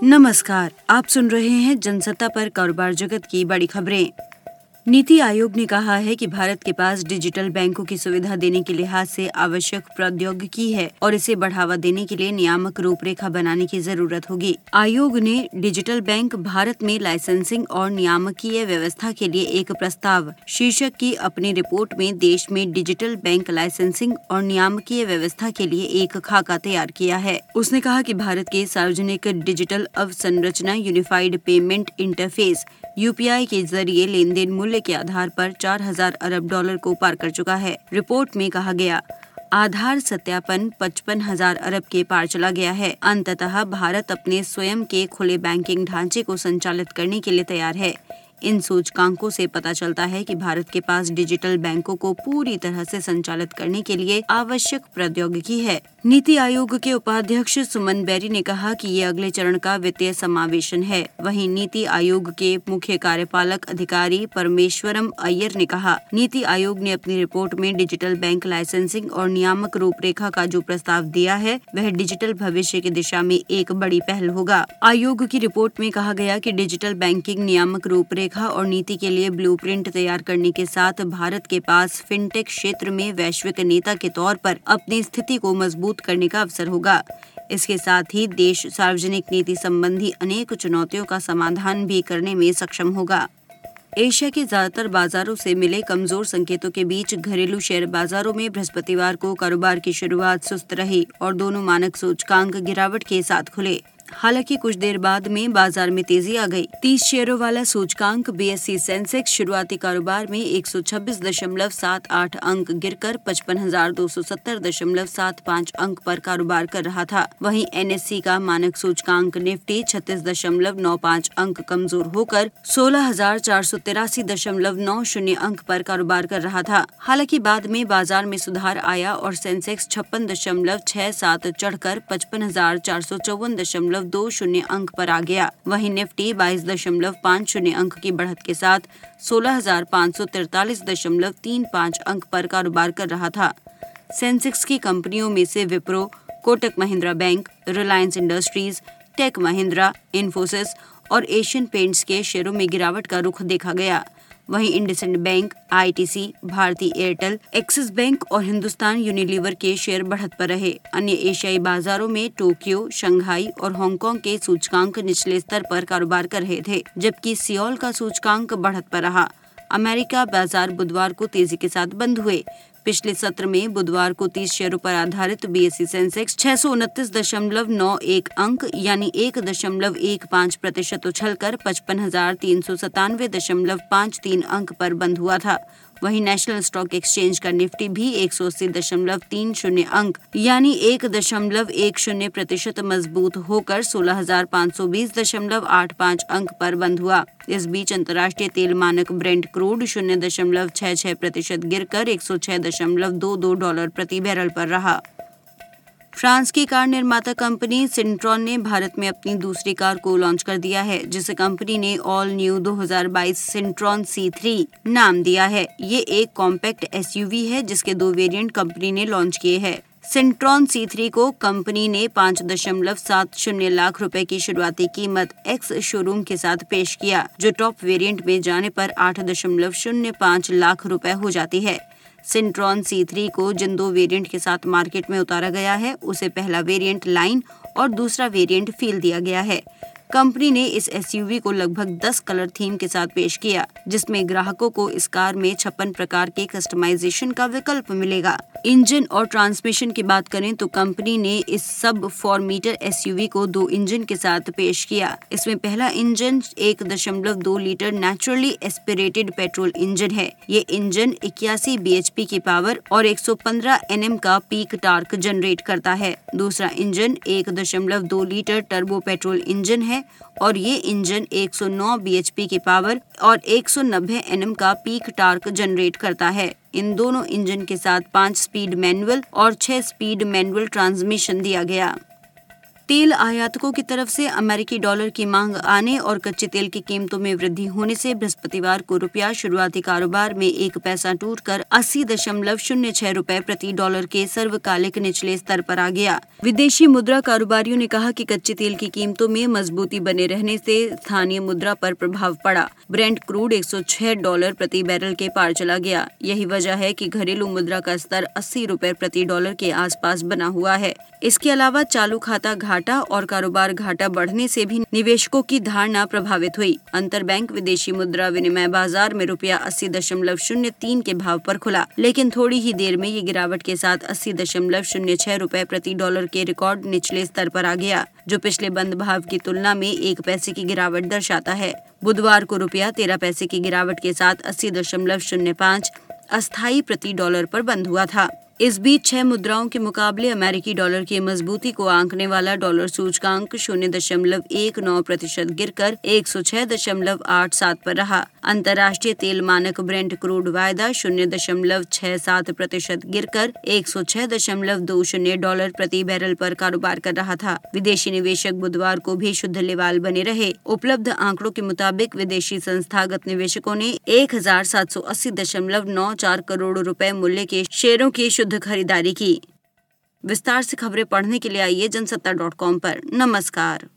नमस्कार, आप सुन रहे हैं जनसत्ता पर कारोबार जगत की बड़ी खबरें। नीति आयोग ने कहा है कि भारत के पास डिजिटल बैंकों की सुविधा देने के लिहाज से आवश्यक प्रौद्योगिकी है और इसे बढ़ावा देने के लिए नियामक रूपरेखा बनाने की जरूरत होगी। आयोग ने डिजिटल बैंक भारत में लाइसेंसिंग और नियामकीय व्यवस्था के लिए एक प्रस्ताव शीर्षक की अपनी रिपोर्ट में देश में डिजिटल बैंक लाइसेंसिंग और नियामकीय व्यवस्था के लिए एक खाका तैयार किया है। उसने कहा कि भारत के सार्वजनिक डिजिटल अवसंरचना यूनिफाइड पेमेंट इंटरफेस (यूपीआई) के जरिए लेन देन मूल्य के आधार पर 4,000 अरब डॉलर को पार कर चुका है। रिपोर्ट में कहा गया, आधार सत्यापन 55,000 अरब के पार चला गया है। अंततः भारत अपने स्वयं के खुले बैंकिंग ढांचे को संचालित करने के लिए तैयार है। इन सूचकांकों से पता चलता है कि भारत के पास डिजिटल बैंकों को पूरी तरह से संचालित करने के लिए आवश्यक प्रौद्योगिकी है। नीति आयोग के उपाध्यक्ष सुमन बेरी ने कहा कि ये अगले चरण का वित्तीय समावेशन है। वहीं नीति आयोग के मुख्य कार्यपालक अधिकारी परमेश्वरम अय्यर ने कहा, नीति आयोग ने अपनी रिपोर्ट में डिजिटल बैंक लाइसेंसिंग और नियामक रूपरेखा का जो प्रस्ताव दिया है वह डिजिटल भविष्य की दिशा में एक बड़ी पहल होगा। आयोग की रिपोर्ट में कहा गया कि डिजिटल बैंकिंग नियामक रूपरेखा और नीति के लिए ब्लूप्रिंट तैयार करने के साथ भारत के पास फिनटेक क्षेत्र में वैश्विक नेता के तौर पर अपनी स्थिति को मजबूत करने का अवसर होगा। इसके साथ ही देश सार्वजनिक नीति संबंधी अनेक चुनौतियों का समाधान भी करने में सक्षम होगा। एशिया के ज्यादातर बाजारों से मिले कमजोर संकेतों के बीच घरेलू शेयर बाजारों में बृहस्पतिवार को कारोबार की शुरुआत सुस्त रही और दोनों मानक सूचकांक गिरावट के साथ खुले। हालांकि कुछ देर बाद में बाजार में तेजी आ गई। 30 शेयरों वाला सूचकांक बीएसई सेंसेक्स शुरुआती कारोबार में 126.78 अंक गिरकर 55,270.75 अंक पर कारोबार कर रहा था। वहीं एनएससी का मानक सूचकांक निफ्टी 36.95 अंक कमजोर होकर 16,483.90 अंक पर कारोबार कर रहा था। हालांकि बाद में बाजार में सुधार आया और सेंसेक्स 56.67 चढ़कर 55,454.20 अंक पर आ गया। वहीं निफ्टी 22.50 अंक की बढ़त के साथ 16,543.35 अंक पर कारोबार कर रहा था। सेंसेक्स की कंपनियों में से Wipro, Kotak Mahindra Bank, Reliance Industries, Tech Mahindra, Infosys और एशियन पेंट्स के शेयरों में गिरावट का रुख देखा गया। वहीं IndusInd Bank, ITC, Bharti Airtel, Axis Bank और हिंदुस्तान यूनिलीवर के शेयर बढ़त पर रहे। अन्य एशियाई बाजारों में टोक्यो, शंघाई और हांगकांग के सूचकांक निचले स्तर पर कारोबार कर रहे थे, जबकि सियोल का सूचकांक बढ़त पर रहा। अमेरिका बाजार बुधवार को तेजी के साथ बंद हुए। पिछले सत्र में बुधवार को 30 शेयरों पर आधारित बीएसई सेंसेक्स 629.91 अंक यानी 1.15% उछलकर 55,397.53 अंक पर बंद हुआ था। वहीं नेशनल स्टॉक एक्सचेंज का निफ्टी भी 180.30 अंक यानी 1.10% मजबूत होकर 16,520.85 अंक पर बंद हुआ। इस बीच अंतर्राष्ट्रीय तेल मानक ब्रेंट क्रूड 0.66% गिरकर $106.22 प्रति बैरल पर रहा। फ्रांस की कार निर्माता कंपनी सिंट्रॉन ने भारत में अपनी दूसरी कार को लॉन्च कर दिया है, जिसे कंपनी ने ऑल न्यू 2022 सिंट्रॉन C3 नाम दिया है। ये एक कॉम्पैक्ट एसयूवी है जिसके 2 वेरिएंट कंपनी ने लॉन्च किए हैं। सिंट्रॉन C3 को कंपनी ने 5.70 लाख रुपए की शुरुआती कीमत एक्स शोरूम के साथ पेश किया, जो टॉप वेरिएंट में जाने पर 8.05 लाख रुपए हो जाती है। सिंट्रॉन C3 को जिन 2 वेरिएंट के साथ मार्केट में उतारा गया है, उसे पहला वेरिएंट लाइन और दूसरा वेरिएंट फील दिया गया है। कंपनी ने इस एसयूवी को लगभग 10 कलर थीम के साथ पेश किया, जिसमें ग्राहकों को इस कार में 56 प्रकार के कस्टमाइजेशन का विकल्प मिलेगा। इंजन और ट्रांसमिशन की बात करें तो कंपनी ने इस सब 4 मीटर एसयूवी को 2 इंजन के साथ पेश किया। इसमें पहला engine 1.2 litre naturally aspirated petrol engine है। ये इंजन 81 bhp की पावर और 115 Nm का पीक टार्क जनरेट करता है। दूसरा engine 1.2 litre turbo petrol engine है और ये इंजन 109 bhp की पावर और 190 Nm का पीक टार्क जनरेट करता है। इन दोनों इंजन के साथ 5 स्पीड मैनुअल और 6 स्पीड मैनुअल ट्रांसमिशन दिया गया। तेल आयातकों की तरफ से अमेरिकी डॉलर की मांग आने और कच्चे तेल की कीमतों में वृद्धि होने से बृहस्पतिवार को रुपया शुरुआती कारोबार में 1 पैसा टूटकर 80.06 रुपए प्रति डॉलर के सर्वकालिक निचले स्तर पर आ गया। विदेशी मुद्रा कारोबारियों ने कहा कि कच्चे तेल की कीमतों में मजबूती बने रहने से स्थानीय मुद्रा पर प्रभाव पड़ा। ब्रेंट क्रूड $106 प्रति बैरल के पार चला गया। यही वजह है कि घरेलू मुद्रा का स्तर 80 रुपए प्रति डॉलर के आसपास बना हुआ है। इसके अलावा चालू खाता घाटा और कारोबार घाटा बढ़ने से भी निवेशकों की धारणा प्रभावित हुई। अंतरबैंक विदेशी मुद्रा विनिमय बाजार में रुपया 80.03 के भाव पर खुला, लेकिन थोड़ी ही देर में ये गिरावट के साथ 80.06 रुपए प्रति डॉलर के रिकॉर्ड निचले स्तर पर आ गया, जो पिछले बंद भाव की तुलना में 1 पैसे की गिरावट दर्शाता है। बुधवार को रुपया 13 पैसे की गिरावट के साथ 80.05 अस्थायी प्रति डॉलर पर बंद हुआ था। इस बीच 6 मुद्राओं के मुकाबले अमेरिकी डॉलर की मजबूती को आंकने वाला डॉलर सूचकांक 0.19% गिरकर 106.87 पर रहा। अंतर्राष्ट्रीय तेल मानक ब्रेंट क्रूड वायदा 0.67% गिरकर 106.20 डॉलर प्रति बैरल पर कारोबार कर रहा था। विदेशी निवेशक बुधवार को भी शुद्ध लेवाल बने रहे। उपलब्ध आंकड़ों के मुताबिक विदेशी संस्थागत निवेशकों ने 1780.94 करोड़ रुपए मूल्य के शेयरों की शुद्ध खरीदारी की। विस्तार से खबरें पढ़ने के लिए आइए जनसत्ता.com पर। नमस्कार।